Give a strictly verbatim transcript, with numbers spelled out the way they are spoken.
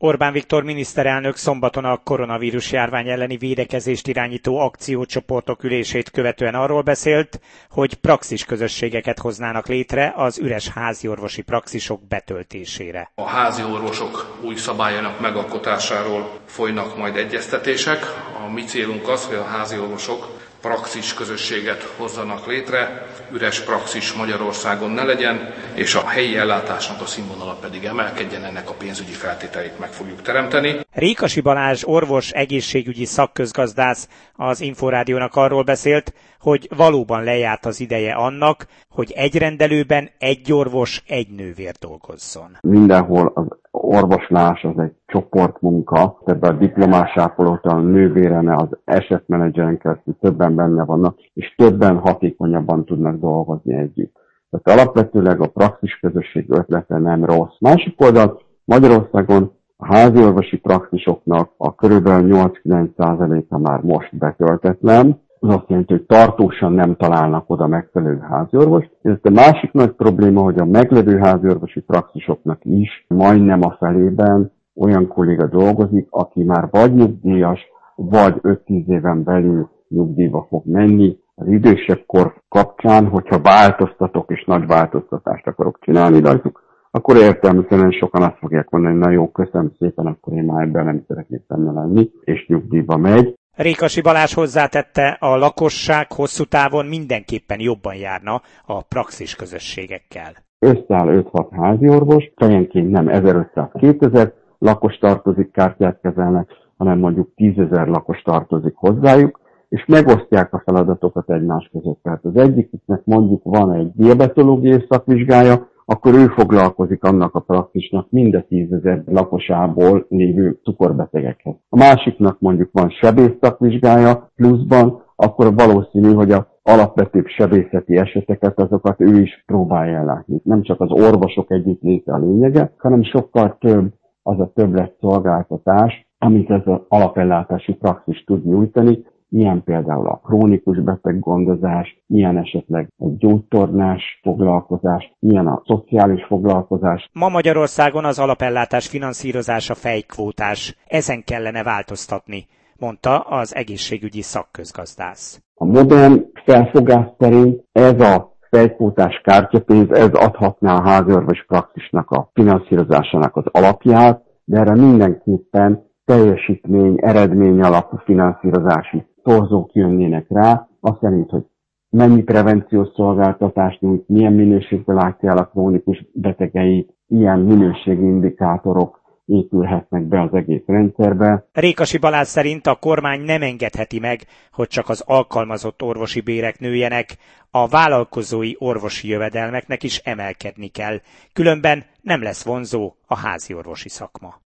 Orbán Viktor miniszterelnök szombaton a koronavírus járvány elleni védekezést irányító akciócsoportok ülését követően arról beszélt, hogy praxis közösségeket hoznának létre az üres háziorvosi praxisok betöltésére. A háziorvosok új szabályának megalkotásáról folynak majd egyeztetések. A mi célunk az, hogy a háziorvosok praxis közösséget hozzanak létre, üres praxis Magyarországon ne legyen, és a helyi ellátásnak a színvonala pedig emelkedjen, ennek a pénzügyi feltételeit meg fogjuk teremteni. Rékasi Balázs orvos egészségügyi szakközgazdász az Inforádiónak arról beszélt, hogy valóban lejárt az ideje annak, hogy egy rendelőben egy orvos, egy nővér dolgozzon. Mindenhol az orvoslás az egy csoportmunka, ebben a diplomás ápolótól, a nővéren, az esetmenedzseren keresztül többen benne vannak, és többen hatékonyabban tudnak dolgozni együtt. Tehát alapvetőleg a praxis közösség ötlete nem rossz. Másik oldal Magyarországon a háziorvosi praxisoknak a körülbelül nyolc-kilenc százaléka már most betöltetlen. Az azt jelenti, hogy tartósan nem találnak oda megfelelő háziorvost. Ez a másik nagy probléma, hogy a meglevő háziorvosi praxisoknak is majdnem a felében olyan kolléga dolgozik, aki már vagy nyugdíjas, vagy öt-tíz éven belül nyugdíjba fog menni. Az idősebb kor kapcsán, hogyha változtatok és nagy változtatást akarok csinálni rajtuk, akkor értelmszerűen sokan azt fogják mondani, hogy na jó, köszönöm szépen, akkor én már ebben nem szeretnék benne lenni, és nyugdíjba megy. Rékasi Balázs hozzátette, a lakosság hosszú távon mindenképpen jobban járna a praxis közösségekkel. Összeáll öt-hat háziorvos, fejenként nem ezerötszáz-kétezer lakos tartozik, kártyát kezelnek, hanem mondjuk tízezer lakos tartozik hozzájuk, és megosztják a feladatokat egymás között. Tehát az egyiknek mondjuk van egy diabetológiai szakvizsgája, akkor ő foglalkozik annak a praxisnak mind a tízezer lakosából lévő cukorbetegekhez. A másiknak mondjuk van sebész szakvizsgája pluszban, akkor valószínű, hogy az alapvetőbb sebészeti eseteket, azokat ő is próbálja ellátni. Nem csak az orvosok együttléte a lényege, hanem sokkal több az a többlet szolgáltatás, amit ez az alapellátási praxis tud nyújtani, ilyen például a krónikus beteggondozás, ilyen esetleg egy gyógytornás foglalkozás, ilyen a szociális foglalkozás. Ma Magyarországon az alapellátás finanszírozása fejkvótás, ezen kellene változtatni, mondta az egészségügyi szakközgazdász. A modern felfogás szerint ez a fejkvótás kártyapénz, ez adhatná a háziorvosi praxisnak a finanszírozásának az alapját, de erre mindenképpen teljesítmény, eredmény alapú finanszírozási torzók jönnének rá, azt szerint, hogy mennyi prevenciós szolgáltatást nyújt, milyen minőségben látja el a krónikus betegeit, ilyen minőségi indikátorok épülhetnek be az egész rendszerbe. Rékasi Balázs szerint a kormány nem engedheti meg, hogy csak az alkalmazott orvosi bérek nőjenek, a vállalkozói orvosi jövedelmeknek is emelkedni kell, különben nem lesz vonzó a háziorvosi szakma.